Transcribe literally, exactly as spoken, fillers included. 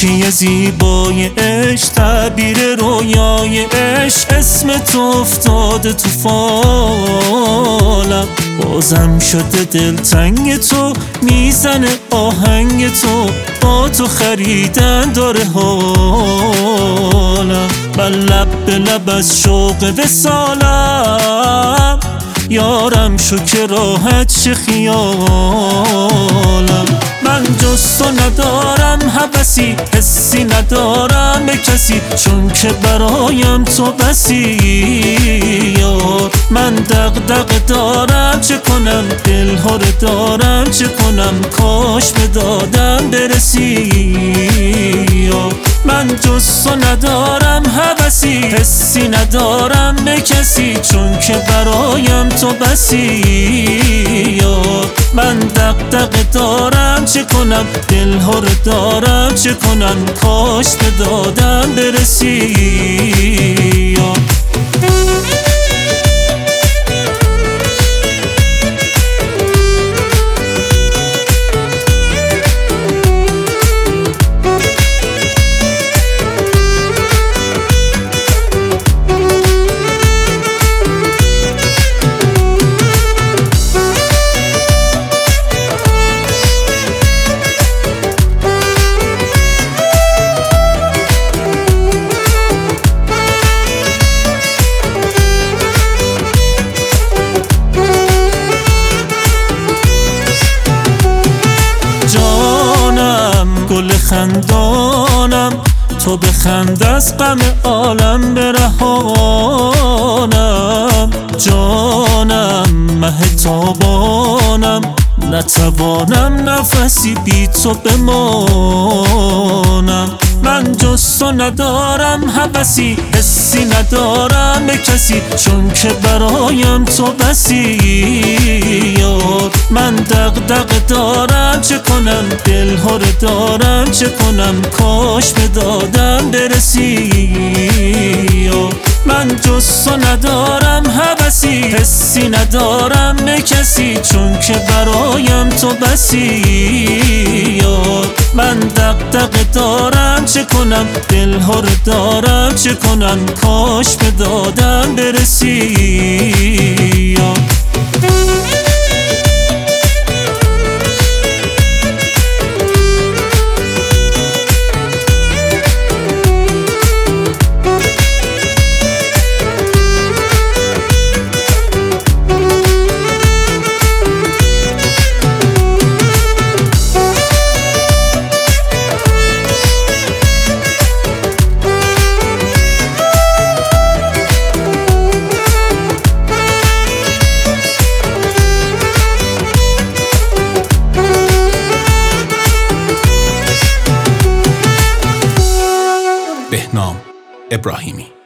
خوشی زیبای عشق، تعبیر رویای عشق، اسم تو افتاده تو فالم. بازم شده دلتنگ تو، میزنه آهنگ تو، با تو خریدن داره حالم. من لب به لب از شوق وصالم، یارم شو که راحت شه خیالم. من جز تو ندارم هوسی، حسی ندارم به کسی، چون که برایم تو بسی یار. من دغدغه دارم چه کنم، دل ها رو دارم چه کنم، کاش به دادم برسی یار. من جز تو ندارم هوسی، حسی ندارم به کسی، چون که برایم تو بسی یار. من دغدغه دارم چه کنم، دل ها رو دارم چه کنم، کاش به دادم برسی یار. گل خندانم، تو بخند از غم عالم برهانم. جانم مه تابانم، نتوانم نفسی بی تو بمانم. من جز تو ندارم هوسی، حسی ندارم به کسی، چون که برایم تو بسی یار. من دغدغه دارم چه کنم، دل ها رو دارم چه کنم، کاش به دادم برسی یار. من جز تو ندارم هوسی، حسی ندارم به کسی، چون که برایم تو بسی یار. من دغدغه دارم چه کنم، دل ها رو دارم چه کنم، کاش به دادم برسی یار. بهنام ابراهیمی.